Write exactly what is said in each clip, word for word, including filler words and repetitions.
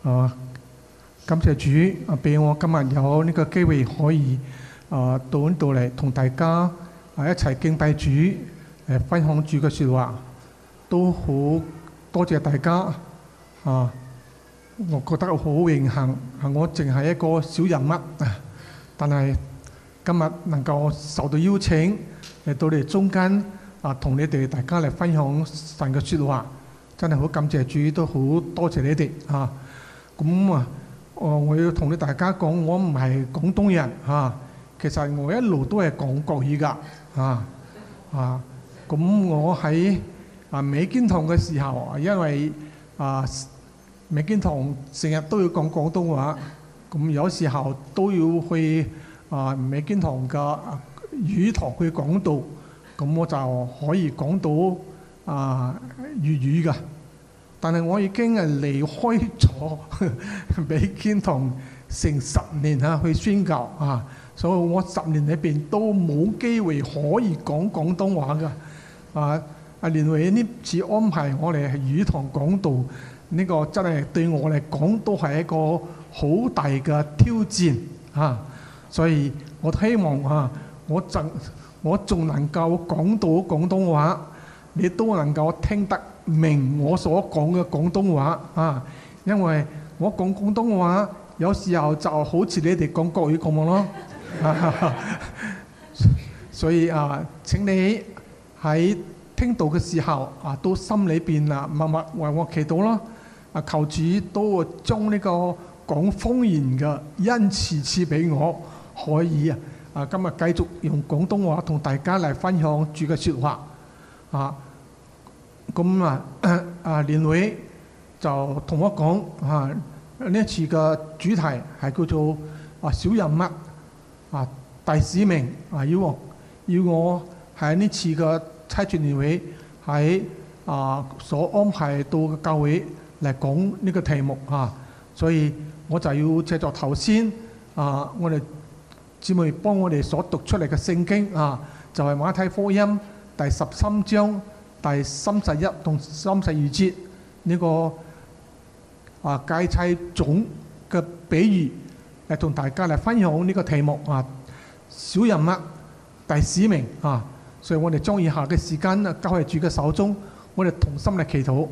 啊，感謝主啊，俾我今日有呢個機會可以啊到呢度嚟同大家啊一齊敬拜主，誒分享主嘅説話，都好多謝大家啊！我覺得好榮幸，我淨係一個小人物，但係今日能夠受到邀請嚟到你哋中間啊，同你哋大家嚟分享神嘅説話，真係好感謝主，都好多謝你哋啊！咁啊，我要同你大家講，我唔係廣東人啊，其實我一路都係講國語㗎啊啊！咁我喺啊美堅堂嘅時候，因為啊美堅堂成日都要講廣東話，咁有時候都要去啊美堅堂嘅語堂去講道，咁我就可以講到啊粵語㗎。但係我已經係離開咗美堅堂成十年啊，去宣教啊，所以我十年裏邊都冇機會可以講廣東話㗎。啊，阿連偉呢次安排我哋係語堂講道，呢個真係對我嚟講都係一個好大嘅挑戰啊！所以我希望啊，我仲我仲能夠講到廣東話，你都能夠聽得明我所講嘅廣東話啊！因為我講廣東話有時候就好似你哋講國語咁樣咯，啊、所以啊，請你喺聽道嘅時候啊，都心裏邊啊默默為我祈禱咯。啊，求主都將呢個講方言嘅恩賜賜俾我，可以啊啊今日繼續用廣東話同大家嚟分享主嘅説話啊。咁啊啊連偉就同我講啊，呢一次嘅主題係叫做啊小人物啊大使命啊，要我要我喺呢次嘅差傳年會喺啊所安排到嘅教會嚟講呢個題目啊，所以我就要借助頭先啊我哋姊妹幫我哋所讀出嚟嘅聖經啊，就係、是、馬太福音第十三章第三十一同三十二節呢、這個啊芥菜種嘅比喻，嚟同大家嚟分享呢個題目啊小人物大使命啊。所以我哋將以下嘅時間啊交喺主嘅手中，我哋同心嚟祈禱。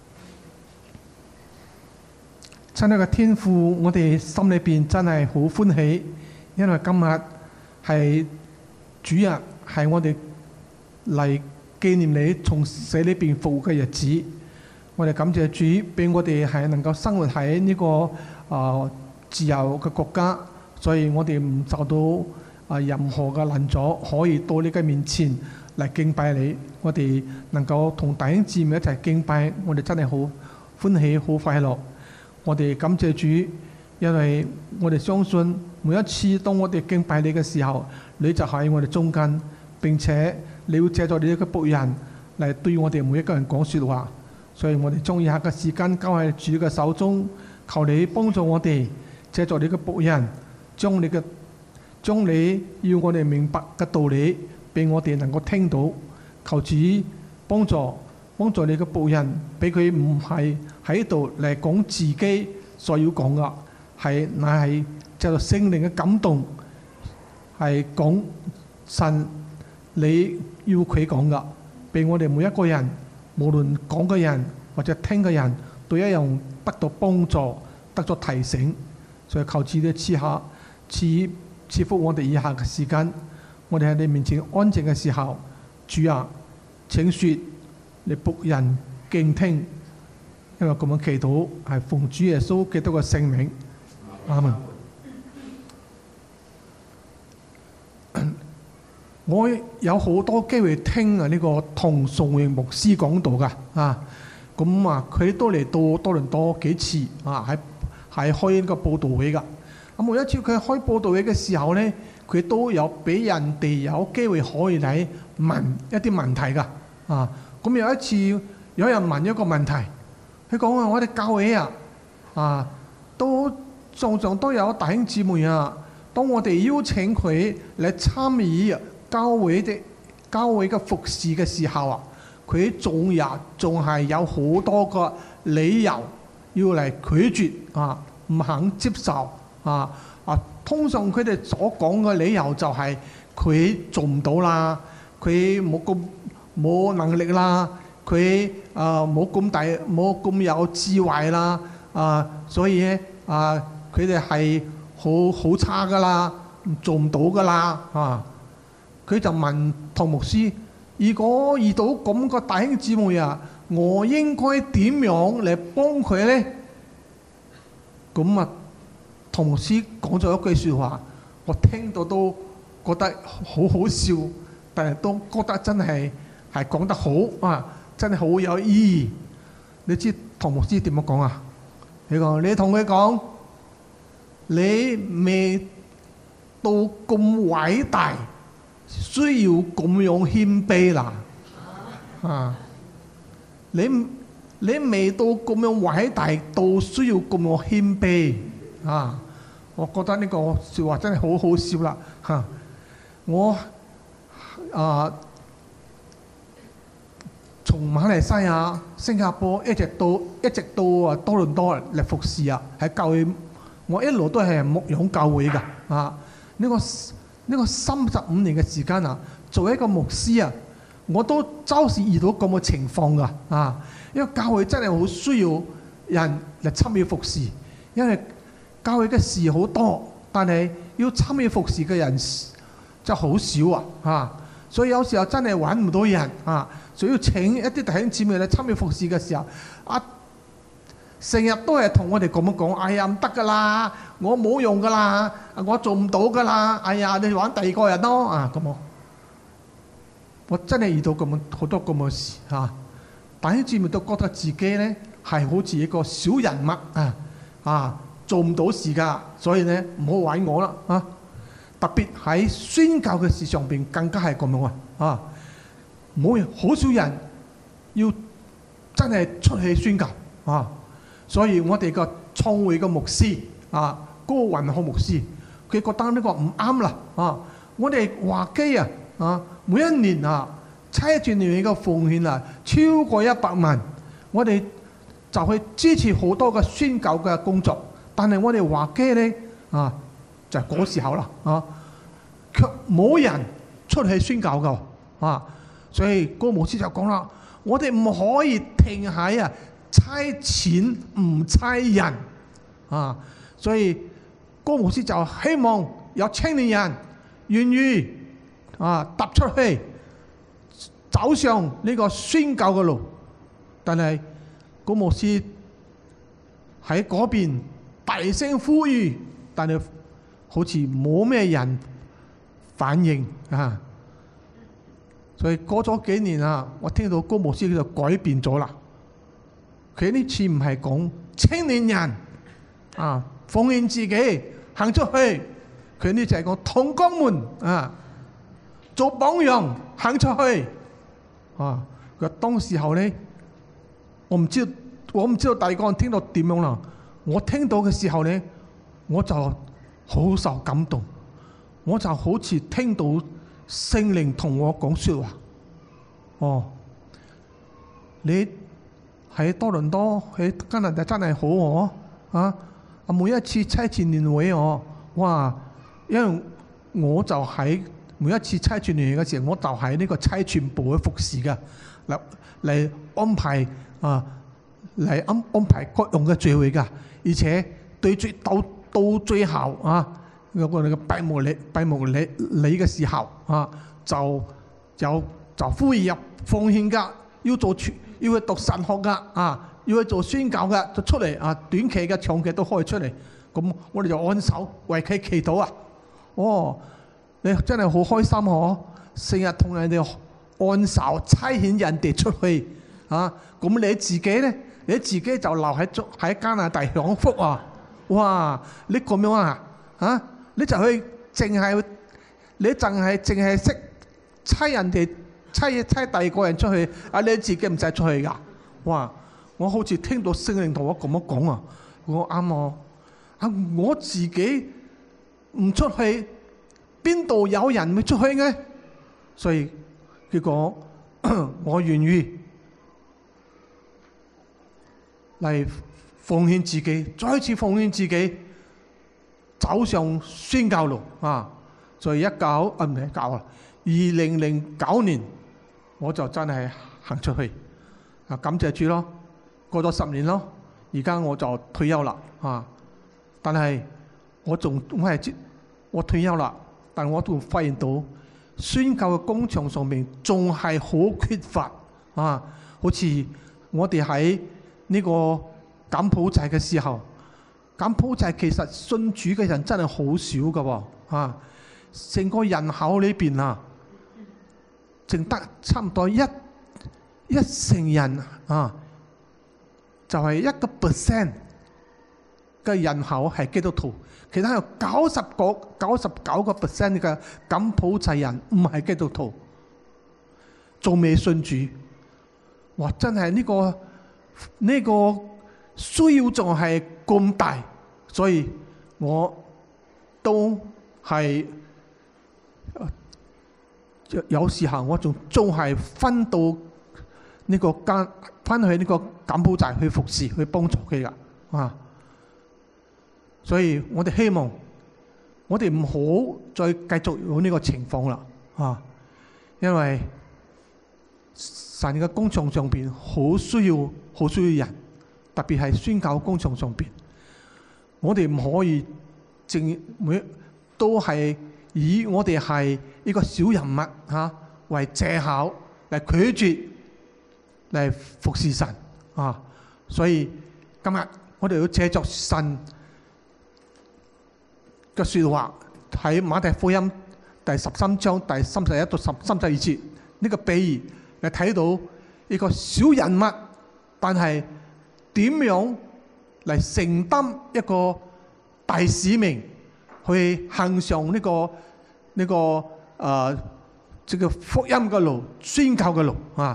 親愛嘅天父，我哋心裏邊真係好歡喜，因為今日係主日，係我哋嚟紀念你從死裏邊復活嘅日子。我哋感謝主，俾我哋係能夠生活喺呢、這個啊、呃、自由嘅國家，所以我哋唔受到啊任何嘅攔阻，可以到你嘅面前嚟敬拜你。我哋能夠同弟兄姊妹一齊敬拜，我哋真係好歡喜、好快樂。我哋感謝主，因為我哋相信每一次當我哋敬拜你嘅時候，你就喺我哋中間，並且你要借助你嘅僕人嚟對我哋每一個人講説話。所以我哋將以下嘅時間交喺主嘅手中，求你幫助我哋，借助你嘅僕人，將你嘅將你要我哋明白嘅道理，俾我哋能夠聽到。求主幫助。幫助你嘅僕人，俾佢唔係喺度嚟講自己所要講嘅，係乃係就聖靈嘅感動，係講神你要佢講嘅，俾我哋每一個人，無論講嘅人或者聽嘅人，都一樣得到幫助，得咗提醒。所以求主你賜下賜賜福我哋以下嘅時間，我哋喺你面前安靜嘅時候，主啊，請説。你僕人敬聽，因為咁樣祈禱係奉主耶穌基督嘅聖名，阿門。我有好多機會聽啊呢個唐崇榮牧師講道㗎啊，咁啊佢都嚟到多倫多幾次啊，喺係開呢個佈道會㗎。咁每一次佢開佈道會嘅時候咧，佢都有俾人哋有機會可以嚟問一啲問題㗎啊。咁有一次有人問一個問題，佢講話我哋教會啊，啊都常常都有弟兄姊妹啊，當我哋邀請佢嚟參與教會的教會嘅服侍嘅時候啊，佢仲有仲係有好多個理由要嚟拒絕啊，唔肯接受啊啊！通常佢哋所講嘅理由就係佢做唔到啦，佢冇咁冇能力啦，佢啊冇咁大冇咁有智慧啦啊，所以咧啊佢哋係好好差噶啦，做唔到噶啦啊！佢就問唐牧師：如果遇到咁個弟兄姊妹啊，我應該點樣嚟幫佢咧？咁啊，唐牧師講咗一句説話，我聽到都覺得好好笑，但係都覺得真係係講得好啊，真係好有意義。你知唐牧師點樣講啊？你講，你同佢講，你未到咁偉大，需要咁樣謙卑啦，啊！你你未到咁樣偉大，到需要咁樣謙卑啊！我覺得呢個説話真係好好笑啦嚇！我啊從馬來西亞、新加坡一直到一直到啊多倫多嚟服侍啊，喺教會我一路都係牧養教會㗎啊！呢個呢個三十五年嘅時間啊，作為一個牧師啊，我都周時遇到咁嘅情況㗎啊！因為教會真係好需要人嚟參與服侍，因為教會嘅事好多，但係要參與服侍嘅人就好少啊！啊，所以有時候真係揾唔到人啊，所以要請一啲弟兄姊妹嚟參與服侍嘅時候，啊，成日都係同我哋咁樣講：哎呀，唔得㗎啦，我冇用㗎啦，我做唔到㗎啦！哎呀，你揾第二個人咯啊！咁我我真係遇到咁樣好多咁嘅事嚇。弟兄姊妹都覺得自己咧係好似一個小人物啊啊，做唔到事㗎，所以咧唔好揾我啦啊！特別喺宣教嘅事上邊更加係咁樣啊啊！冇好少人要真係出去宣教啊，所以我哋個創會嘅牧師啊，高雲浩牧師，佢覺得呢個唔啱啦啊！我哋華基啊啊，每一年啊〜差傳年嘅奉獻啊，超過一百萬，我哋就去支持好多嘅宣教嘅工作。但係我哋華基咧啊，就係、是、嗰時候啦啊，卻冇人出去宣教㗎啊，所以高牧師就講啦：我哋唔可以停喺啊差錢唔差人啊，所以高牧師就希望有青年人願意啊踏出去。走上呢個宣教嘅路，但係高牧師喺嗰邊大聲呼籲，但係好似冇咩人反應啊！所以過咗幾年啊，我聽到高牧師就改變咗啦。佢呢次唔係講青年人啊奉獻自己行出去，佢呢就係講同工們啊做榜樣行出去。啊！佢當時候咧，我唔知道，我唔知道第二個人聽到點樣啦。我聽到嘅時候咧，我就好受感動，我就好似聽到聖靈同我講説話。哦，你喺多倫多喺加拿大真係好喎！啊，每一次差傳年會我，哇！因為我就喺。每一次差傳年嘅時候，我就喺呢個差傳部去服侍嘅，嚟嚟安排啊，嚟安安排各樣嘅聚會嘅，而且對最到到最後啊，嗰個你嘅閉幕禮閉幕禮禮嘅時候啊，就有就呼籲入奉獻嘅，要做要去讀神學嘅啊，要去做宣教嘅，就出嚟啊，短期嘅長期都可以出嚟，咁我哋就按手為佢祈禱啊，哦。你真係好開心嗬！成日同人哋按手差遣人哋出去啊！咁你自己咧，你自己就留喺喺加拿大享福啊！哇！你咁樣啊？啊！你就去淨係你淨係淨係識差人哋差差第二個人出去啊！你自己唔使出去㗎！哇！我好似聽到聖靈同我咁樣講啊！我啱喎啊！我自己唔出去。邊度有人會出去嘅？所以結果我願意嚟奉獻自己，再次奉獻自己，走上宣教路啊！所以一九啊唔係九啊，二零零九年我就真係行出去啊！感謝主咯，過咗十年咯，而家我就退休啦啊！但係我仲我係我退休啦，但我都發現到宣教嘅工場上面仲係好缺乏啊！好似我哋喺呢個柬埔寨嘅時候，柬埔寨其實信主嘅人真係好少噶喎啊！成個人口裏邊啊，淨得差唔多一一成人啊，就係一個 percent 嘅人口係基督徒，其他有九十個九十九個 percent 嘅柬埔寨人唔係基督徒，仲未信主。哇！真係呢個呢個需要仲係咁大，所以我都係有時候我仲仲係分到呢個間翻去呢個柬埔寨去服侍去幫助佢噶啊！所以我哋希望我哋唔好再繼續有呢個情況啦啊！因為神嘅工場上邊好需要好需要人，特別係宣教工場上邊，我哋唔可以淨每都係以我哋係一個小人物嚇、啊、為藉口嚟拒絕嚟服侍神啊！所以今日我哋要借助神嘅説話喺馬太福音第十三章第三十一到十三十二節呢個比喻。你睇到一個小人物，但係點樣嚟承擔一個大使命，去行上呢、這個呢、這個誒，即、呃這個福音嘅路、宣教嘅路啊！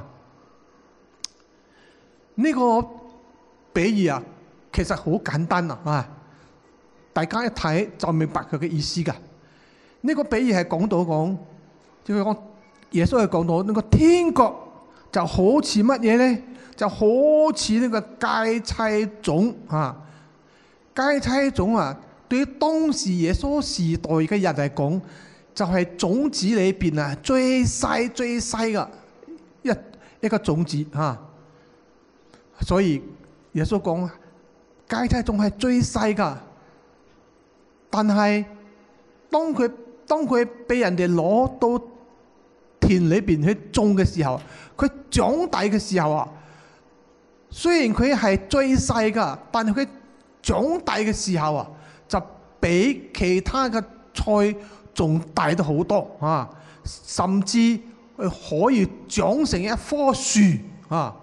呢、這個比喻啊，其實好簡單啊！大家一睇就明白佢嘅意思㗎。呢、這個比喻係講到講，即係講。耶穌係講到呢個天國就好似乜嘢咧？就好似呢個芥菜種啊！芥菜種啊，對於當時耶穌時代嘅人嚟講，就係、是、種子裏邊啊最細最細嘅一一個種子啊！所以耶穌講芥菜種係最細噶，但係當佢當佢俾人哋攞到田裏邊去種嘅時候，佢長大嘅時候啊，雖然佢係最細噶，但係佢長大嘅時候啊，就比其他嘅菜仲大得好多啊！甚至可以長成一棵樹啊！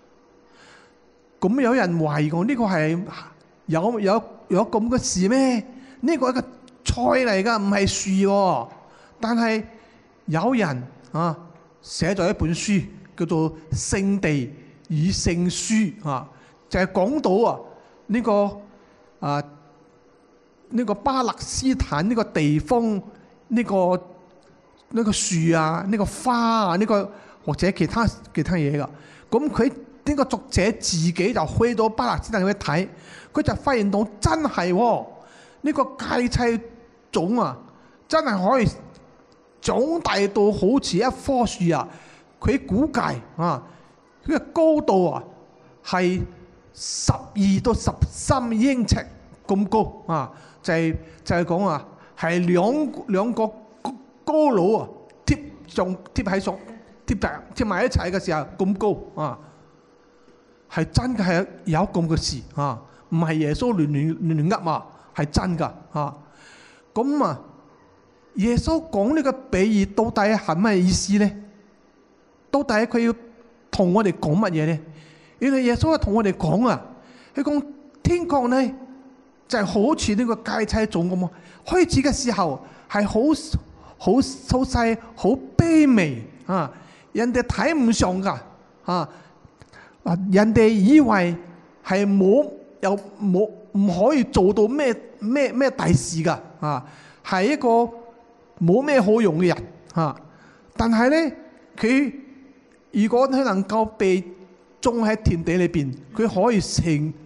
咁有人懷疑我呢個係有有有咁嘅事咩？呢個係一個菜嚟噶，唔係樹喎。但係有人啊，寫咗一本書叫做《聖地與聖書》啊，就係、是、講到啊呢、這個啊呢、這個巴勒斯坦呢個地方呢、這個呢、這個樹啊，呢、這個花啊，呢、這個或者其他其他嘢噶。咁佢呢個作者自己就去到巴勒斯坦去睇，佢就發現到真係喎，呢、這個芥菜種啊，真係可以長大到好似一棵樹啊！佢估計啊，佢嘅高度啊係十二到十三英尺咁高啊！就係、是、就係講啊，係兩兩個高佬啊貼上貼喺上貼埋貼埋一齊嘅時候咁高啊！係真嘅係有咁嘅事啊！唔係耶穌亂亂亂亂噏啊，係真㗎啊！咁啊〜耶穌講呢個比喻到底係咩意思咧？到底佢要同我哋講乜嘢咧？原來耶穌係同我哋講啊，佢講天國咧就係、是、好似呢個芥菜種咁啊！開始嘅時候係好好好細、好卑微啊！人哋睇唔上噶啊！人哋以為係冇又冇唔可以做到咩咩咩大事噶啊！係一個冇咩好用嘅人嚇，但係咧佢如果佢能夠被種喺田地裏邊，佢可以成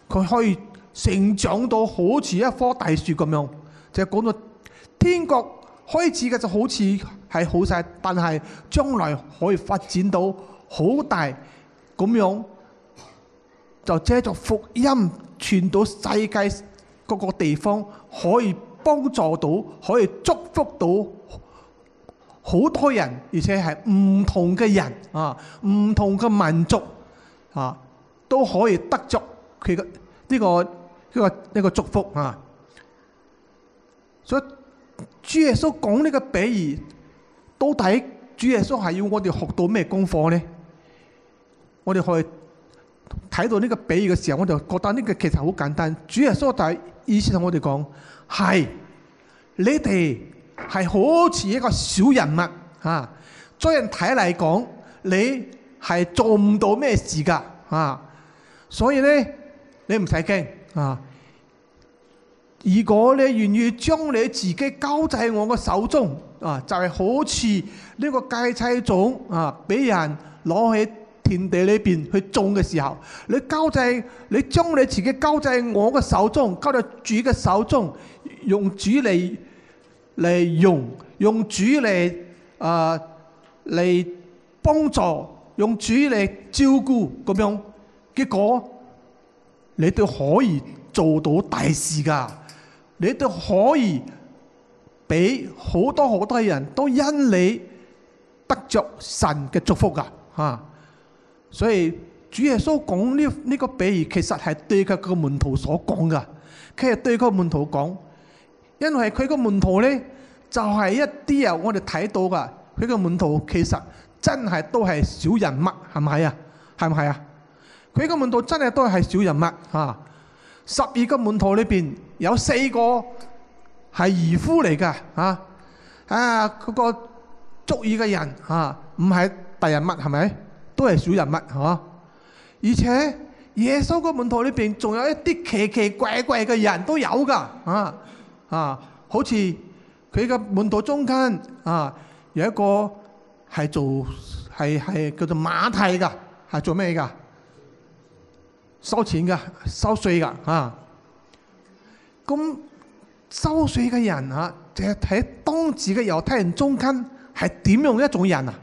佢可以成長到好似一棵大樹咁樣，就係講到天國開始嘅就好似係好細，但係將來可以發展到好大咁樣，就借助福音傳到世界各個地方，可以幫助到，可以祝福到好多人，而且係唔同嘅人啊，唔同嘅民族啊，都可以得着佢嘅呢個呢個呢個祝福啊。所以主耶穌講呢個比喻，到底主耶穌係要我哋學到咩功課呢？我哋可以睇到呢個比喻嘅時候，我就覺得呢個其實好簡單。主耶穌就意思同我哋講，係你哋係好似一個小人物啊，在人睇嚟講，你係做唔到咩事噶啊，所以咧你唔使驚啊。如果你願意將你自己交喺我嘅手中啊，就係、是、好似呢個芥菜種啊，俾人攞喺田地裏邊去種嘅時候，你交喺你將你自己交喺我嘅手中，交喺主嘅手中，用主嚟嚟用，用主嚟啊嚟幫助，用主嚟照顧咁樣，結果你都可以做到大事噶。你都可以俾好多好多人都因你得着神嘅祝福噶嚇，所以主耶穌講呢呢個比喻其實係對佢個門徒所講噶，佢係對個門徒講，因為佢個門徒咧就係一啲人我哋睇到噶，佢個門徒其實真係都係小人物，係咪啊？係唔係啊？佢個門徒真係都係小人物嚇。十二個門徒裏邊有四個係漁夫嚟噶啊！啊，嗰個捉魚嘅人啊，唔係大人物係咪？都係小人物係嘛？而且耶穌個門徒裏邊仲有一啲奇奇怪怪嘅人都有噶啊啊！好似佢嘅門徒中間啊，有一個係做係係叫做馬太噶，係做咩噶？收錢噶，收稅噶啊！咁收稅嘅人啊，就係睇當時嘅猶太人中間係點樣一種人啊？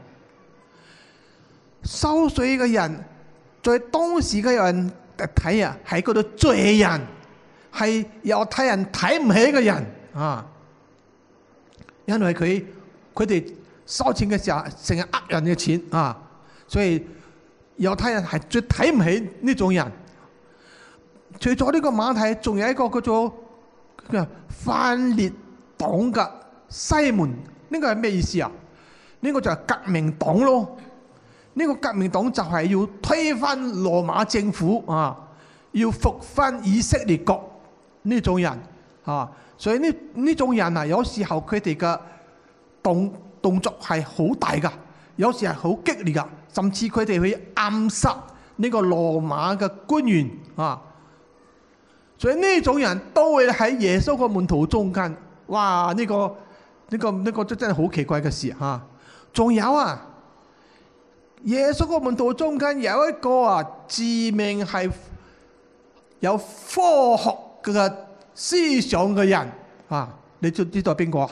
收稅嘅人，在當時嘅人睇啊，係嗰度罪人，係猶太人睇唔起嘅人啊！因為佢佢哋收錢嘅時候成日呃人嘅錢啊，所以猶太人係最睇唔起呢種人。除咗呢個馬太，仲有一個叫做分裂黨嘅西門，呢個係咩意思啊？呢個就係革命黨咯。呢個革命黨就係要推翻羅馬政府啊，要復翻以色列國呢種人啊。所以呢呢種人啊，有時候佢哋嘅動動作係好大噶，有時係好激烈噶，甚至佢哋去暗殺呢個羅馬嘅官員啊。所以呢種人都會喺耶穌個門徒中間，哇！呢個呢個呢個真真係好奇怪嘅事嚇。仲有啊，耶穌個門徒中間有一個啊，自命係有科學嘅思想嘅人啊，你知知道係邊個啊？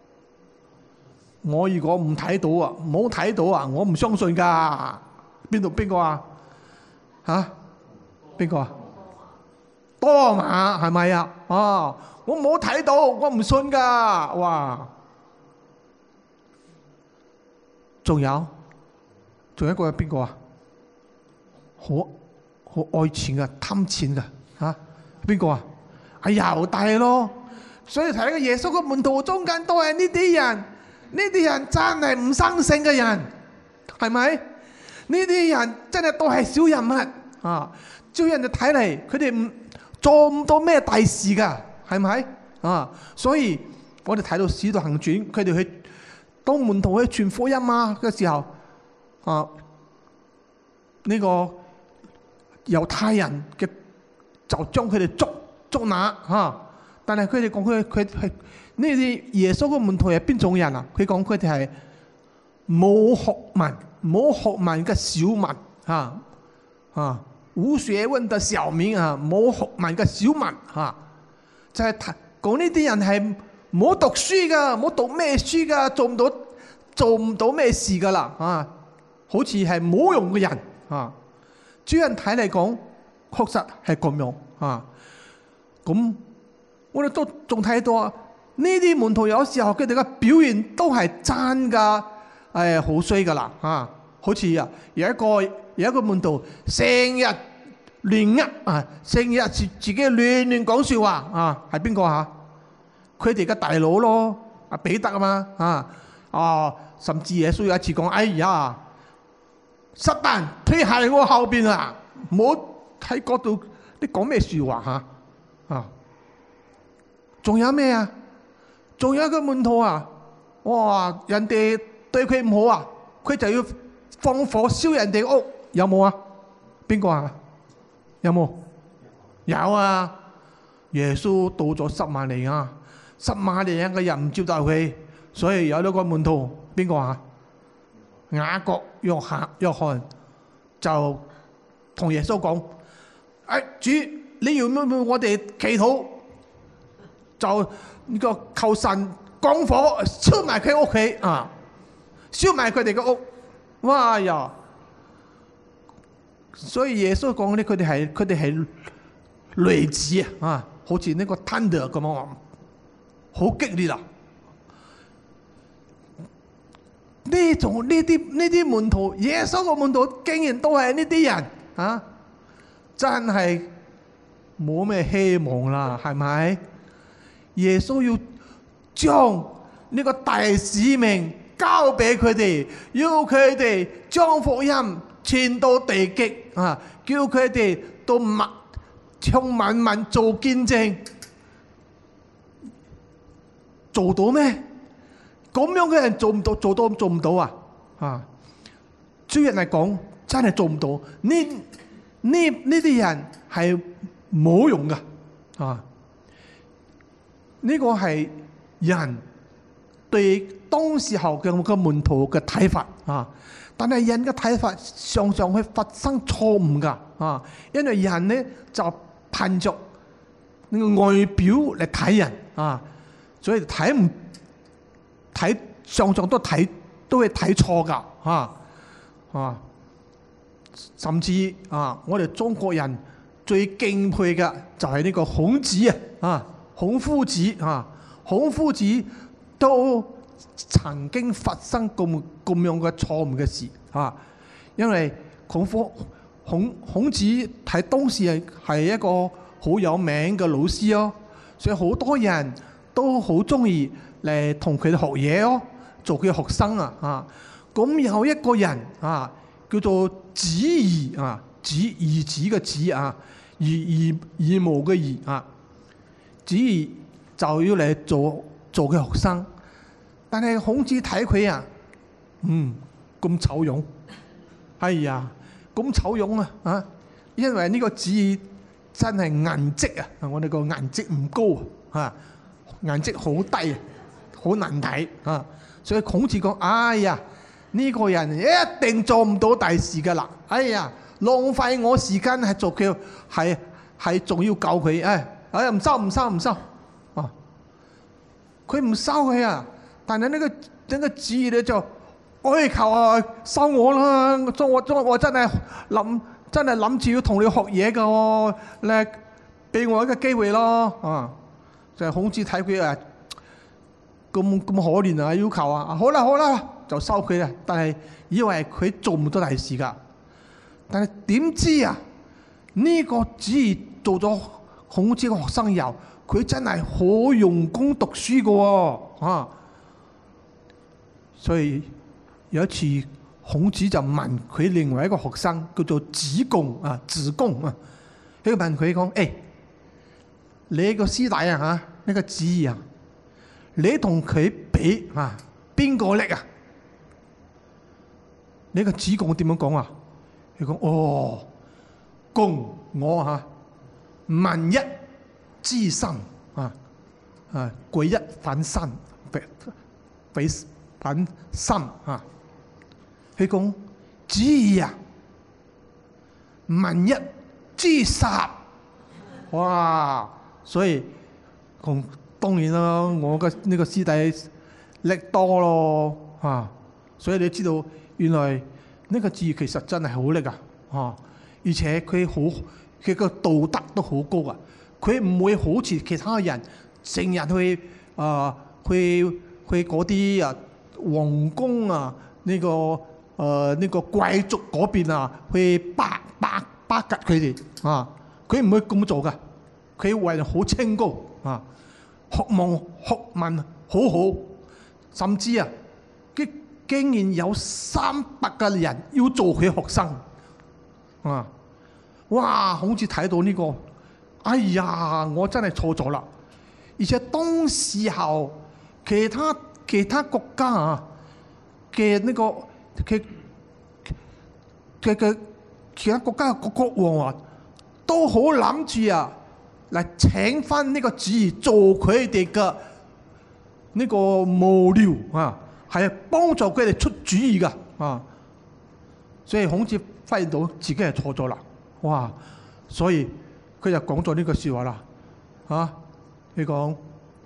我如果唔睇到啊，冇睇到啊，我唔相信㗎。邊度邊個啊？嚇？邊個啊？多馬係咪啊？啊！我冇睇到，我唔信噶。哇！仲有，仲有一個係邊個啊？好好愛錢嘅，貪錢嘅嚇。邊個啊？係猶大咯。所以睇個耶穌嘅門徒中間都係呢啲人，呢啲人真係唔生性嘅人，係咪？呢啲人真係都係小人物啊！照人哋睇嚟，佢哋唔做唔到咩大事噶，係咪啊？所以我哋睇到《使徒行傳》，佢哋去當門徒去傳福音啊嘅時候，啊呢、這個猶太人嘅就將佢哋捉捉拿嚇，但係佢哋講佢佢係呢啲耶穌嘅門徒係邊種人啊？佢講佢哋係冇學問、冇學問嘅小民嚇啊！ 無學問嘅小民啊，冇學問嘅小民嚇，就係講呢啲人係冇讀書噶，冇讀咩書噶，做唔到做唔到咩事噶啦啊！好似係冇用嘅人啊！主人睇嚟講，確實係咁樣啊！咁我哋都仲睇到啊，呢啲門徒有時候佢哋嘅表現都係真噶，誒好衰噶啦啊！好似啊有一個有一個門徒成日亂噏啊，成日自自己亂亂講説話啊，係邊個嚇？佢哋嘅大佬咯，阿彼得啊嘛啊啊！甚至耶穌有一次講：哎呀，撒旦推喺我後邊啊！唔好喺嗰度，你講咩説話嚇啊？仲有咩啊？仲有一個門徒啊！哇！人哋對佢唔好啊，佢就要放火燒人哋屋，有冇啊？邊個啊？有冇？有啊！耶穌到咗撒瑪利亞，撒瑪利亞嘅人唔接待佢，所以有咗個門徒，邊個啊？雅各、約翰、約翰就同耶穌講：哎，主，你要唔要我哋祈禱？就呢個求神降火燒埋佢屋企啊！燒埋佢哋嘅屋，哇呀！所以耶穌講咧，佢哋係佢哋係雷子啊，好似呢個 thunder 咁樣，好激烈啊！呢種呢啲呢啲門徒，耶穌嘅門徒竟然都係呢啲人啊！真係冇咩希望啦，係咪？耶穌要將呢個大使命交俾佢哋，要佢哋將福音傳到地極啊！叫佢哋到萬向萬民做見證，做到咩？咁樣嘅人做唔到，做到做唔到啊！啊，主人嚟講真係做唔到。呢呢呢啲人係冇用噶啊！呢個係人對當時候嘅嘅門徒嘅睇法啊，但係人嘅睇法常常會發生錯誤噶啊，因為人呢就憑着呢個外表嚟睇人啊，所以睇唔睇常常都睇都係睇錯噶啊啊，甚至啊，我哋中國人最敬佩嘅就係呢個孔子啊啊！孔夫子啊，孔夫子都曾經發生咁咁樣嘅錯誤嘅事啊，因為孔夫孔孔子喺當時係係一個好有名嘅老師咯，所以好多人都好中意嚟同佢哋學嘢咯，做佢嘅學生啊啊！咁有一個人啊，叫做子夷啊，子兒子嘅子啊，義義義務嘅義啊。子夷就要嚟做做佢學生，但係孔子睇佢啊，嗯，咁醜樣，哎呀，咁醜樣啊啊！因為呢個子夷真係顏值啊，我哋個顏值唔高啊，顏值好低啊，好難睇啊，所以孔子講：哎呀，呢個人一定做唔到大事噶啦！哎呀，浪費我時間係做佢，係係仲要救佢，哎。哎呀，唔收唔收唔收，啊！佢唔收佢啊，但係呢個呢個子夷咧就，哎求啊收我啦！我我我真係諗真係諗住要同你學嘢噶喎，咧俾我一個機會咯，啊！就係孔子睇佢啊咁咁可憐啊，要求啊，好啦好啦就收佢啦，但係以為佢做唔到大事噶，但係點知啊呢個子夷做咗孔子嘅學生以後，佢真係好用功讀書嘅喎，啊！所以有一次，孔子就問佢另外一個學生叫做子貢啊，子貢啊，佢問佢講：誒、欸，你個師弟啊嚇，呢個子夷啊，你同佢比啊，邊個叻啊？呢個子貢點樣講啊？佢講：哦，貢我嚇。文一知身啊啊，舉一反三，比反三啊！佢講子夷啊，文一自殺。哇！所以同當然啦，我嘅呢個師弟叻多咯嚇，所以你知道原來呢個字其實真係好叻啊嚇，而且佢好佢個道德都好高啊，佢唔會好似其他人成日去啊、呃、去去嗰啲啊皇宮啊呢、這個誒呢、呃這個貴族嗰邊啊去巴巴巴吉佢哋啊，佢唔會咁做噶，佢為人好清高啊。學問學問好好，甚至啊，竟竟然有三百個人要做佢學生啊！哇，好似睇到呢個，哎呀，我真係錯咗啦！而且當時候其他其他國家啊嘅呢個嘅嘅嘅其他國家嘅國王啊，都好諗住啊！嚟請翻呢個主兒做佢哋嘅呢個幕僚啊，係幫助佢哋出主意噶啊，所以孔子發現到自己係錯咗啦，哇！所以佢就講咗呢句説話啦，啊，佢講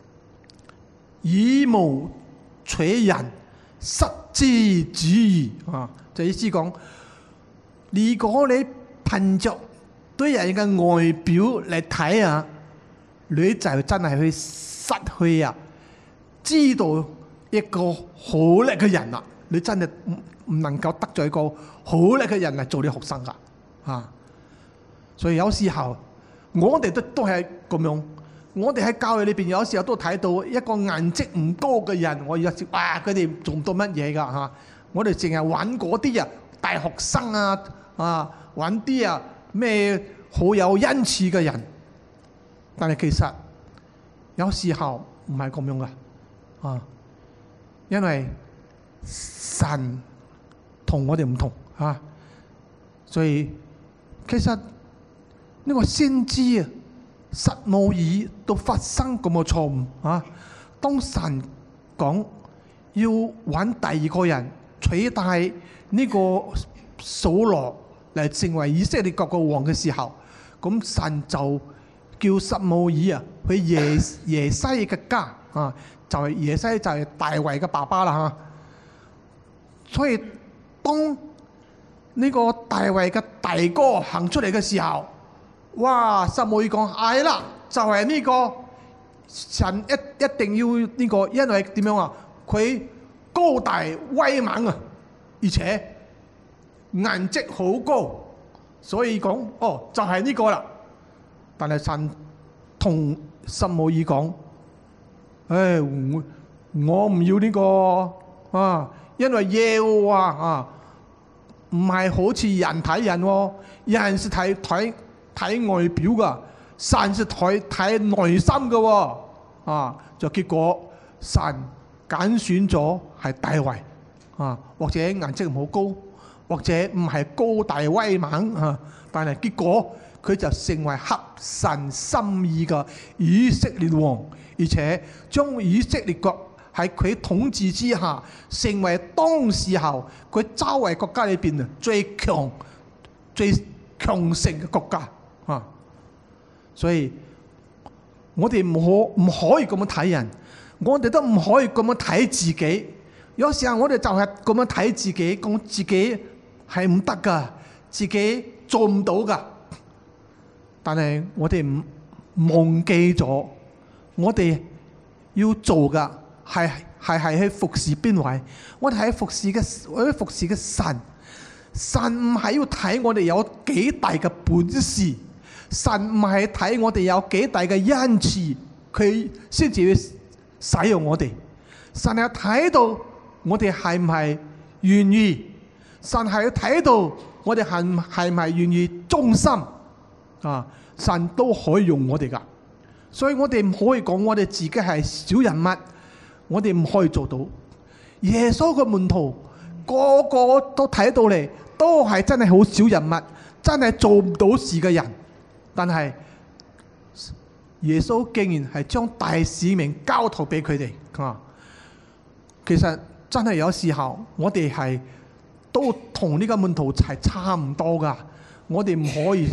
以無取人，失之主義啊，就意思講，如果你憑着對人嘅外表嚟睇啊，你就真係去失去啊，知道一個好叻嘅人啦，你真係唔唔能夠得罪一個好叻嘅人嚟做你學生噶啊！所以有時候我哋都都係咁樣，我哋喺教會裏邊有時候都睇到一個顏值唔高嘅人，我有時哇佢哋做唔到乜嘢噶嚇，我哋淨係揾嗰啲啊大學生啊啊揾啲啊咩好有恩賜嘅人，但係其實有時候唔係咁樣噶啊，因為神同我哋唔同啊，所以其實呢個先知啊，撒母耳都發生咁嘅錯誤啊。當神講要揾第二個人取代呢個掃羅嚟成為以色列國嘅王嘅時候，咁神就叫撒母耳啊去耶耶西嘅家啊，就係、是、耶西就係大衛嘅爸爸啦嚇、啊。所以當呢個大衛嘅大哥行出嚟嘅時候，哇！撒母耳講係啦，就係、是、呢個神一一定要呢、這個，因為點樣啊？佢高大威猛啊，而且顏值好高，所以講哦就係、是、呢個啦。但係神同撒母耳講：唉，我我唔要呢、這個啊，因為耶和華啊，唔係好似人睇人喎，人是睇睇。睇外表噶，神是睇睇內心噶喎，啊！就結果神揀選咗係大衛，啊，或者顏值唔好高，或者唔係高大威猛啊，但係結果佢就成為合神心意嘅以色列王，而且將以色列國喺佢統治之下，成為當時候佢周圍國家裏邊啊最強、最強盛嘅國家。啊！所以我哋唔可唔可以咁樣睇人，我哋都唔可以咁樣睇自己。有時候我哋就係咁樣睇自己，講自己係唔得噶，自己做唔到噶。但係我哋唔忘記咗，我哋要做噶係係係去服侍邊位？我哋係服侍嘅，我哋服侍嘅神。神唔係要睇我哋有幾大嘅本事。神唔係睇我哋有幾大嘅恩賜，佢先至要使用我哋。神係睇到我哋係唔係願意，神係要睇到我哋係係唔係願意忠心啊！神都可以用我哋噶，所以我哋唔可以講我哋自己係小人物，我哋唔可以做到。耶穌嘅門徒個個都睇到嚟，都係真係好小人物，真係做唔到事嘅人。但係耶穌竟然係將大使命交託俾佢哋啊！其實真係有時候我哋係都同呢個門徒係差唔多噶，我哋唔可以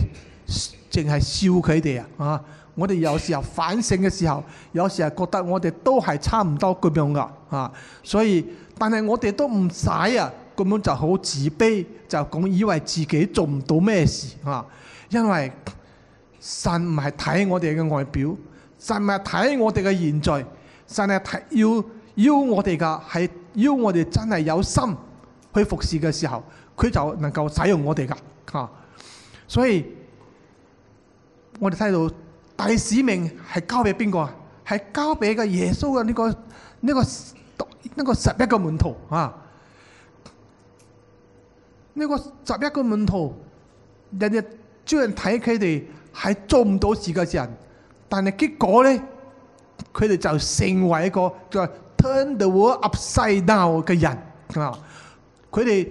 淨係笑佢哋啊！啊，我哋有時候反省嘅時候，有時候覺得我哋都係差唔多咁樣噶啊，所以但係我哋都唔使啊，咁樣就好自卑，就講以為自己做唔到咩事啊，因為神唔係睇我哋嘅外表，神唔係睇我哋嘅現在，神係睇要要我哋噶，係要我哋真係有心去服侍嘅時候，佢就能夠使用我哋噶啊，所以。我哋睇到大使命係交俾邊個啊？係交俾個耶穌嘅呢個呢個呢個十一個門徒啊！呢個十一個門徒，日日招人睇佢哋係做唔到事嘅人，但係結果咧，佢哋就成為一個叫 turn the world upside down 嘅人啊！佢哋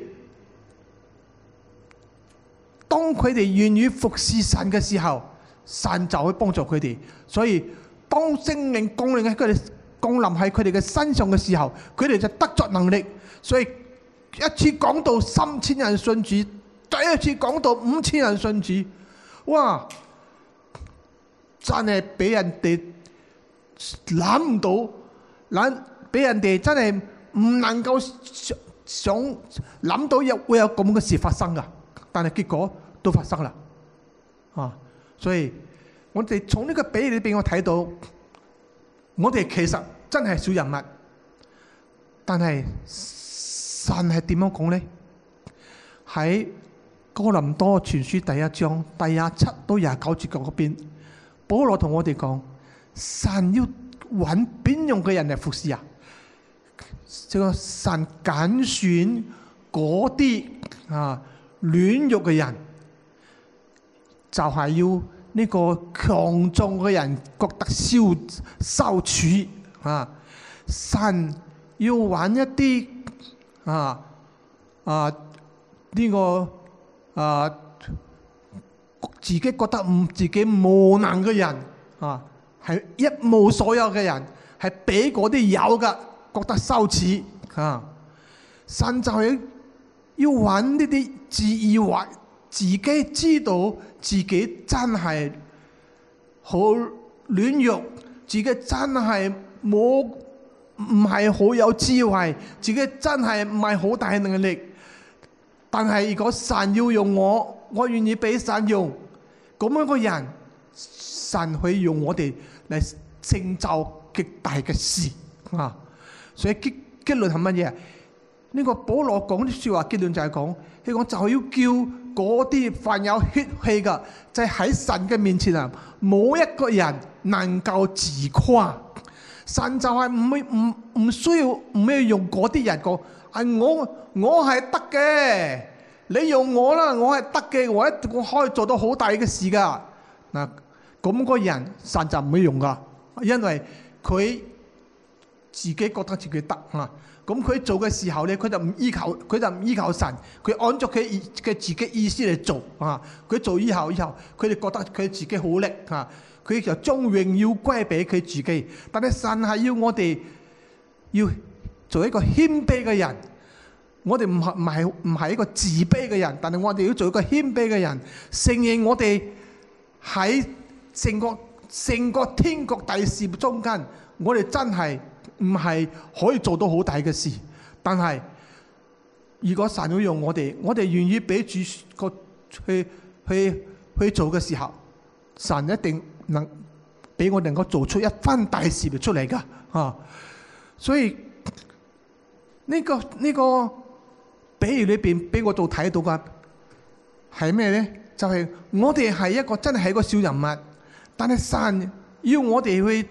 當佢哋願意服侍神嘅時候，神就會幫助佢哋，所以當聖靈降臨喺佢哋降臨喺佢哋嘅身上嘅時候，佢哋就得着能力。所以一次講到三千人信主，再一次講到五千人信主，哇！真係俾人哋諗唔到，諗俾人哋真係唔能夠想想諗到有會有咁嘅事發生噶，但係結果都發生啦，啊！所以我哋從呢個比喻裏邊，我睇到我哋其實真係小人物，但係神係點樣講呢？喺哥林多前書第一章第廿七到廿九節嗰邊，保羅同我哋講，神要揾邊樣嘅人嚟服侍啊？即係神揀選嗰啲啊軟弱嘅人，就係要呢個強壯嘅人覺得羞羞恥啊！神要揾一啲啊啊呢個啊自己覺得唔自己無能嘅人啊，係一無所有嘅人，係俾嗰啲有嘅覺得羞恥啊！神就係要揾呢啲自以為自己知道自己真係好軟弱，自己真係冇唔係好有智慧，自己真係唔係好大能力。但係如果神要用我，我願意俾神用，咁樣個人，神可以用我哋嚟成就極大嘅事啊！所以結結論係乜嘢？呢個保羅講啲說話結論就係講，佢講就係要叫嗰啲凡有血氣嘅，就係喺神嘅面前啊，冇一個人能夠自誇。神就係唔會唔唔需要唔需要用嗰啲人講，係我我係得嘅，你用我啦，我係得嘅，我一我可以做到好大嘅事噶。嗱，咁個人神就唔會用噶，因為佢自己覺得自己得啊。咁佢做嘅時候咧，佢就唔依靠，佢就唔依靠神，佢按照佢嘅自己意思嚟做啊。佢做以後以後，佢哋覺得佢自己好叻啊，佢就將榮耀歸俾佢自己。但係神係要我哋要做一個謙卑嘅人，我哋唔係唔係唔係一個自卑嘅人，但係我哋要做一個謙卑嘅人，承認我哋喺成個成個天國大事中間，我哋真係唔係可以做到好大嘅事，但係如果神要用我哋，我哋願意俾主個去去去做嘅時候，神一定能俾我能夠做出一番大事出嚟噶啊！所以呢個呢個比喻裏邊俾我做睇到嘅係咩咧？就係我哋係一個真係一個小人物，但係神要我哋去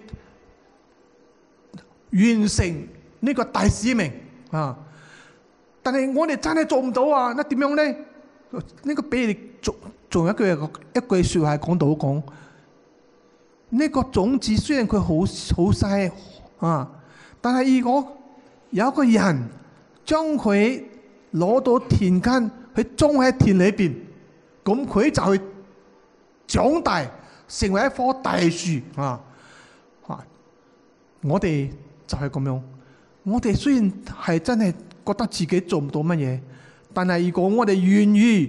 完成呢個大使命啊！但係我哋真係做唔到啊！那點樣咧？呢個比喻仲仲有一句一句說話係講到講，呢個種子雖然佢好好細啊，但係如果有一個人將佢攞到田間去種喺田裏邊，咁佢就會長大成為一棵大樹啊！啊，我哋就係咁樣，我哋雖然係真係覺得自己做唔到乜嘢，但係如果我哋願意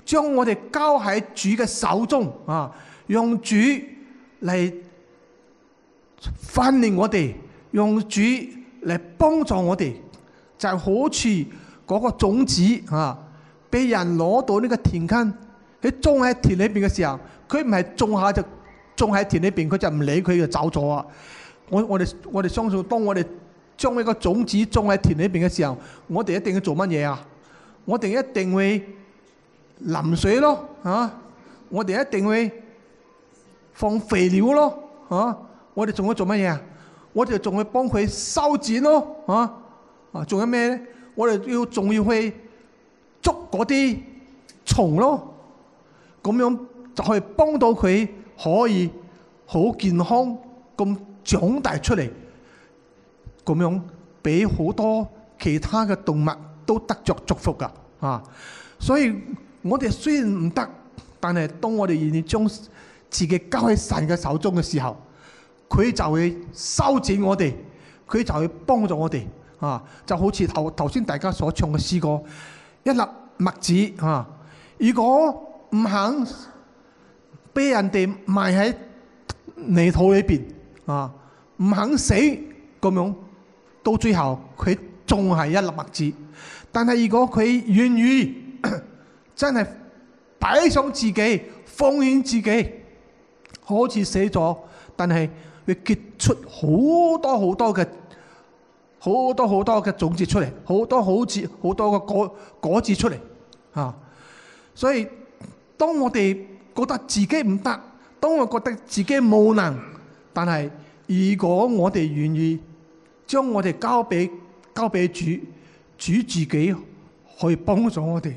將我哋交喺主嘅手中啊，用主嚟訓練我哋，用主嚟幫助我哋，就好似嗰個種子啊，俾人攞到呢個田間，佢種喺田裏邊嘅時候，佢唔係種下就種喺田裏邊，佢就唔理佢就走咗啊！我我哋我哋相信，當我哋將呢個種子種喺田裏邊嘅時候，我哋一定要做乜嘢啊？我哋一定會淋水咯，啊！我哋一定會放肥料咯，啊！我哋仲要做乜嘢啊？我哋仲要幫佢修剪咯，啊！啊，仲有咩咧？我哋要仲要去捉嗰啲蟲咯，咁樣就可以幫到佢可以好健康咁長大出嚟，咁樣俾好多其他嘅動物都得着祝福噶啊！所以我哋雖然唔得，但係當我哋願意將自己交喺神嘅手中嘅時候，佢就會修剪我哋，佢就會幫助我哋啊！就好似頭頭先大家所唱嘅詩歌，一粒麥子啊，如果唔肯俾人哋埋喺泥土裏邊啊，唔肯死咁樣，到最後佢仲係一粒麥子。但係如果佢願意真係擺上自己，奉獻自己，好似死咗，但係會結出好多好多嘅好多好多嘅種子出嚟，好多好似好多嘅果果子出嚟啊！所以當我哋覺得自己唔得，當我覺得自己冇能，但係如果我哋願意將我哋交俾交俾主，主自己可以幫助我哋，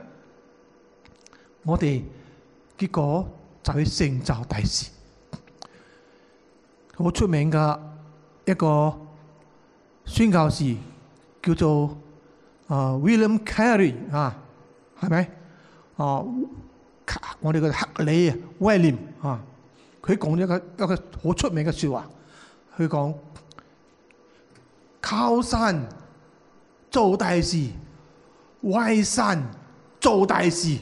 我哋結果就會成就大事。好出名嘅一個宣教士叫做啊 William Carey 啊，係咪啊？我哋嘅克里啊威廉啊，佢講咗一個一個好出名嘅説話，佢講靠神做大事，為神做大事。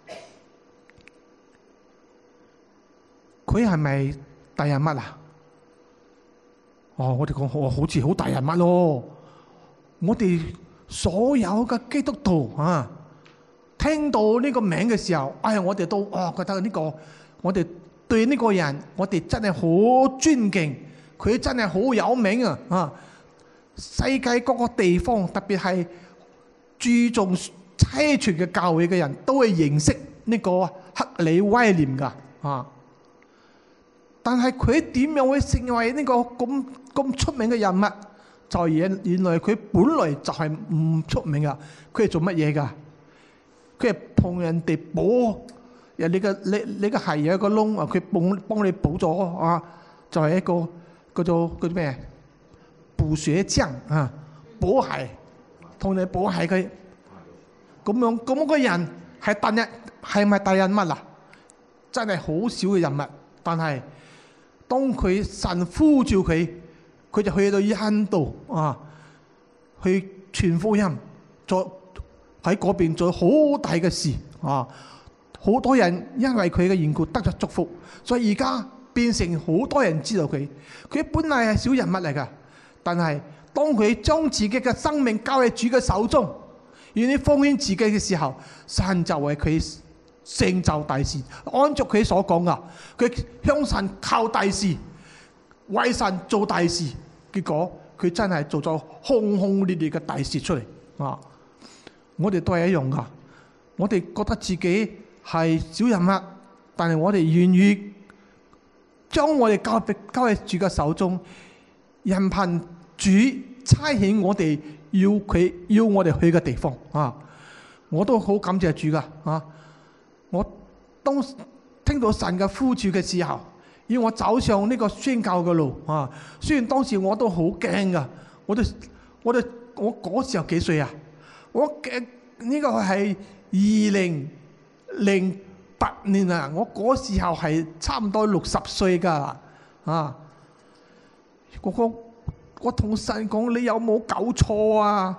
佢係咪大人物啊？哦，我哋講我好似好大人物咯。我哋所有嘅基督徒啊，聽到呢個名嘅時候，哎呀，我哋都哦覺得呢個，我哋對呢個人，我哋真係好尊敬，佢真係好有名啊！啊，世界各個地方，特別係注重差傳嘅教會嘅人都會認識呢個克里威廉噶啊。但係佢點樣會成為呢個咁咁出名嘅人物？就原原來佢本來就係唔出名噶，佢係做乜嘢噶？佢係同人哋補，人你嘅你你嘅鞋有一個窿啊，佢幫幫你補咗啊，就係、是、一個叫做叫做咩？補鞋匠啊，補鞋，同你補鞋佢咁樣咁、那個人係大人係咪大人物啊？真係好少嘅人物，但係。當佢神呼召佢，佢就去到印度啊，去傳福音，做喺嗰邊做好大嘅事啊！好多人因為佢嘅緣故得咗祝福，所以而家變成好多人知道佢。佢本來係小人物嚟噶，但係當佢將自己嘅生命交喺主嘅手中，願意奉獻自己嘅時候，神就為佢成就大事，按照佢所講噶，佢向神靠大事，為神做大事，結果佢真係做咗轟轟烈烈嘅大事出嚟啊！我哋都係一樣噶，我哋覺得自己係小人物，但係我哋願意將我哋交俾交喺主嘅手中，任憑主差遣我哋要佢要我哋去嘅地方啊！我都好感謝主噶啊！我當聽到神嘅呼召嘅時候，要我走上呢個宣教嘅路啊！雖然當時我都好驚噶，我都我都我嗰時候幾歲啊？我嘅呢個係二零零八年啊！我嗰時候係差唔多六十歲噶啊！我我我同神講：你有冇搞錯啊？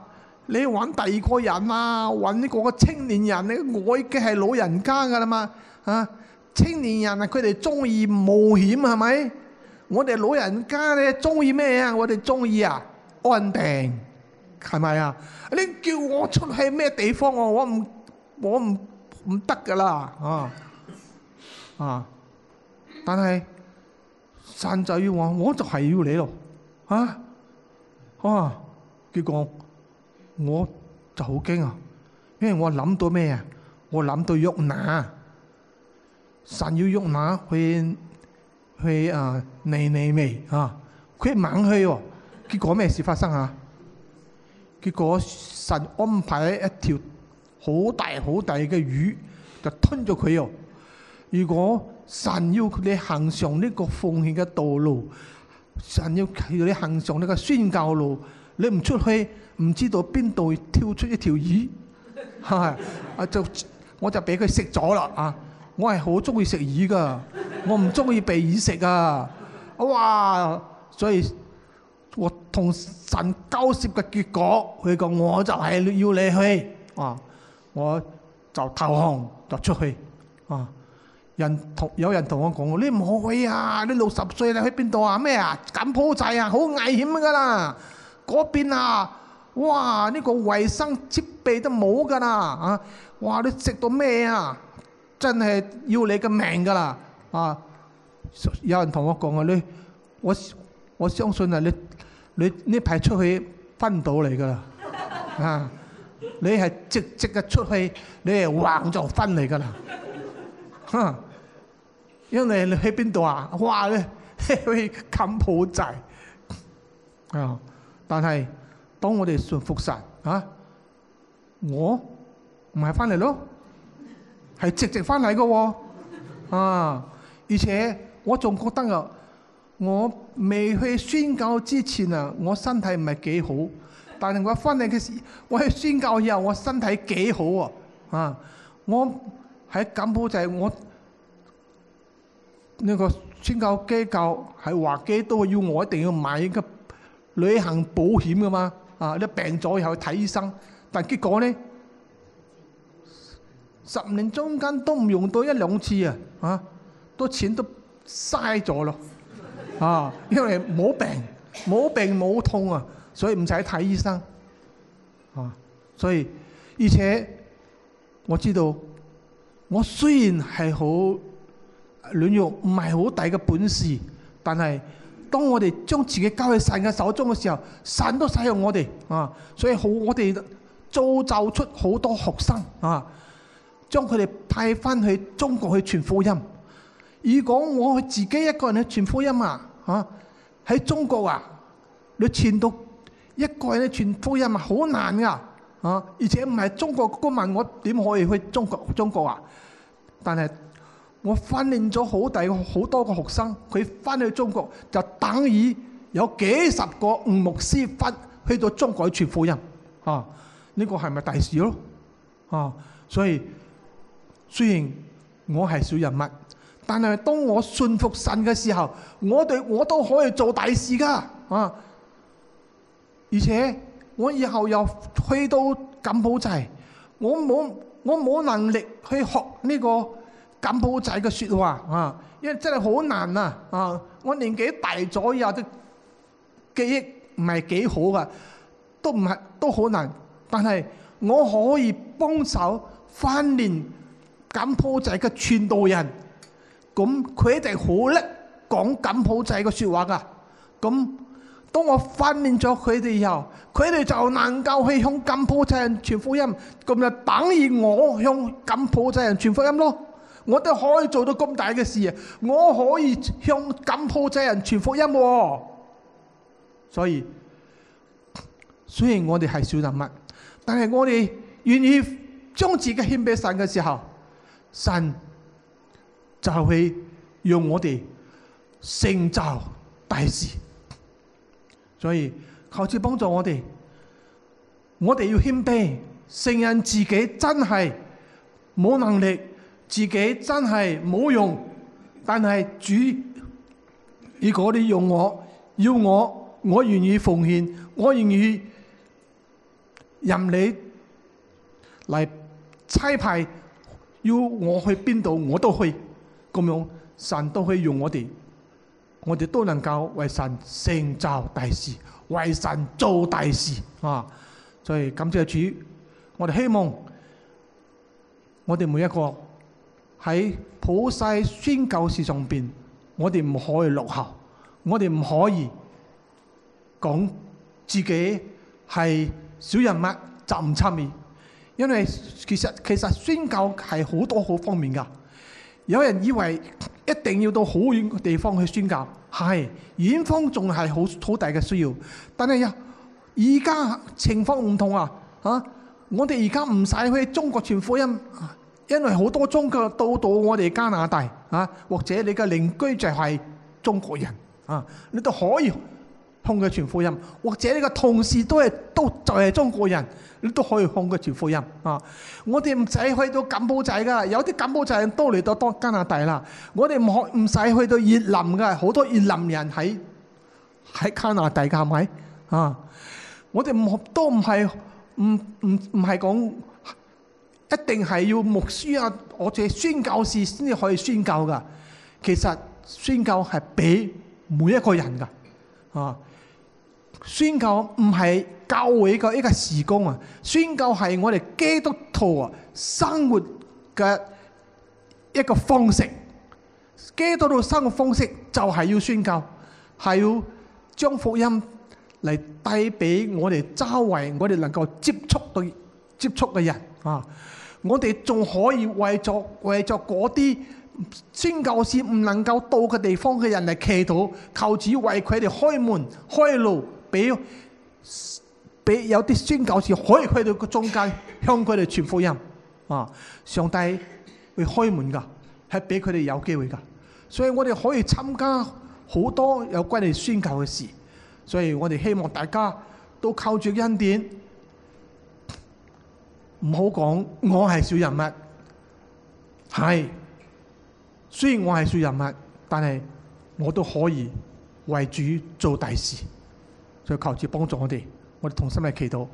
你揾第二個人啊，揾呢個個青年人咧，我已經係老人家噶啦嘛，啊，青年人啊，佢哋中意冒險係咪？我哋老人家咧中意咩啊？我哋中意啊安定，係咪啊？你叫我出去咩地方，我我唔我唔唔得噶啦，啊啊！但係神就要我，我就係要你咯，啊啊！結果我就好驚啊，因為我諗到咩啊？我諗到約拿，神要約拿去去啊尼尼微啊，佢猛去喎，結果咩事發生啊？結果神安排一條好大好大嘅魚就吞咗佢喎。如果神要你行上呢個奉獻嘅道路，神要你行上呢個宣教路，你唔出去，唔知道邊度跳出一條魚，係啊就我就俾佢食咗啦啊！我係好中意食魚噶，我唔中意被魚食啊！哇！所以我同神交涉嘅結果，佢講我就係要你去啊，我就投降就出去啊！人同有人同我講：你唔好去啊！你六十歲你去邊度啊？咩啊？柬埔寨啊，好危險噶啦！嗰邊啊，哇！呢個衞生設備都冇噶啦啊！哇！你食到咩啊？真係要你嘅命噶啦啊！有人同我講啊，你我我相信啊，你你呢排出去分唔到嚟噶啦啊！你係直直嘅出去，你係橫就分嚟噶啦。哼，因為你去邊度啊？哇！你去柬埔寨啊！但係當我哋信服神啊，我唔係翻嚟咯，係直直翻嚟嘅喎啊！而且我仲覺得啊，我未去宣教之前啊，我身體唔係幾好，但係我翻嚟嘅時，我去宣教以後，我身體幾好喎啊！我喺柬埔寨，我呢個宣教機構喺華基都要我一定要買個旅行保險噶嘛啊！你病咗以後去睇醫生，但結果呢，十年中間都唔用到一兩次啊！啊，都錢都嘥咗咯啊！因為冇病冇病冇痛啊，所以唔使睇醫生啊！所以而且我知道。我雖然係好軟弱，唔係好大嘅本事，但係當我哋將自己交喺神嘅手中嘅時候，神都使用我哋啊！所以好，我哋造就出好多學生啊，將佢哋派翻去中國去傳福音。如果我自己一個人去傳福音啊，啊喺中國啊，你傳到一個人去傳福音啊，好難噶啊！而且唔係中國公民，我點可以去中國中國啊？但係我訓練咗好大好多個學生，佢翻去中國就等於有幾十個吳牧師翻去到中國去傳福音啊！呢個係咪大事咯？啊！所以雖然我係小人物，但係當我信服神嘅時候，我哋我都可以做大事噶啊！而且我以後又去到柬埔寨，我冇我冇能力去學呢個柬埔寨嘅説話啊，因為真係好難啊！啊，我年紀大咗以後，啲記憶唔係幾好噶，都唔係都好難。但係我可以幫手訓練柬埔寨嘅傳道人，咁佢哋好叻講柬埔寨嘅説話噶，咁。當我訓練咗佢哋以後，佢哋就能夠去向柬埔寨人傳福音，咁就等於我向柬埔寨人傳福音咯。我都可以做到咁大嘅事啊！我可以向柬埔寨人傳福音喎。所以雖然我哋係小人物，但係我哋願意將自己獻俾神嘅時候，神就會讓我哋成就大事。所以求主幫助我哋，我哋要謙卑，承認自己真係冇能力，自己真係冇用。但係主，如果你用我，要我，我願意奉獻，我願意任你嚟差派，要我去邊度我都去，咁樣神都可以用我哋，我哋都能夠為神成就大事，為神做大事啊！所以感謝主，我哋希望我哋每一個喺普世宣教事上邊，我哋唔可以落後，我哋唔可以講自己係小人物就唔參與，因為其實其實宣教係好多好方面噶。有人以為一定要到好遠嘅地方去宣教，係遠方仲係好好大嘅需要，但係呀，而家情況唔同啊！啊，我哋而家唔使去中國傳福音，因為好多宗教到到我哋加拿大啊，或者你嘅鄰居就係中國人啊，你都可以向佢傳福音，或者你嘅同事都係都就係中國人，你都可以向佢傳福音啊！我哋唔使去到柬埔寨噶，有啲柬埔寨人都嚟到多加拿大啦。我哋唔可唔使去到越南噶，好多越南人喺喺加拿大噶，係咪啊？我哋唔都唔係唔唔唔係講一定係要牧師啊，我哋宣教士先至可以宣教噶。其實宣教係俾每一個人噶啊！宣教唔係教會嘅一個事工啊，宣教係我哋基督徒啊生活嘅一個方式。基督徒生活方式就係要宣教，係要將福音嚟帶俾我哋周圍我哋能夠接觸嘅接觸嘅人啊！我哋仲可以為咗為咗嗰啲宣教士唔能夠到嘅地方嘅人嚟祈禱，求主為佢哋開門開路。俾俾有啲宣教士可以去到個中間向佢哋傳福音啊！上帝會開門噶，係俾佢哋有機會噶，所以我哋可以參加好多有關於宣教嘅事。所以我哋希望大家都靠住恩典，唔好講我係小人物，係雖然我係小人物，但係我都可以為主做大事。所以求主幫助我哋，我哋同心嚟祈禱。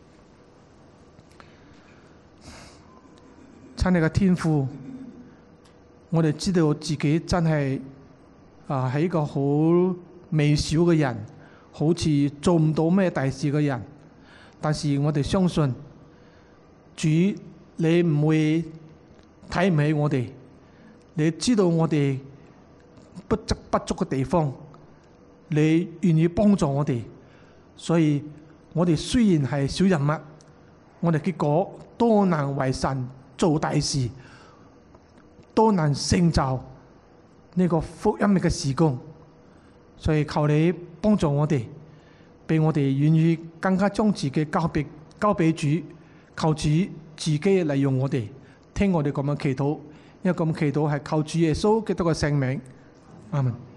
親愛嘅天父，我哋知道自己真係啊係一個好微小嘅人，好似做唔到咩大事嘅人。但是我哋相信主，你唔會睇唔起我哋，你知道我哋不足不足嘅地方，你願意幫助我哋。所以我哋雖然係小人物，我哋結果都能為神做大事，都能成就呢個福音嘅事工。所以求你幫助我哋，俾我哋願意更加將自己交俾交俾主，求主自己嚟用我哋，聽我哋咁樣祈禱，因為咁祈禱係求主耶穌基督嘅聖名，阿門。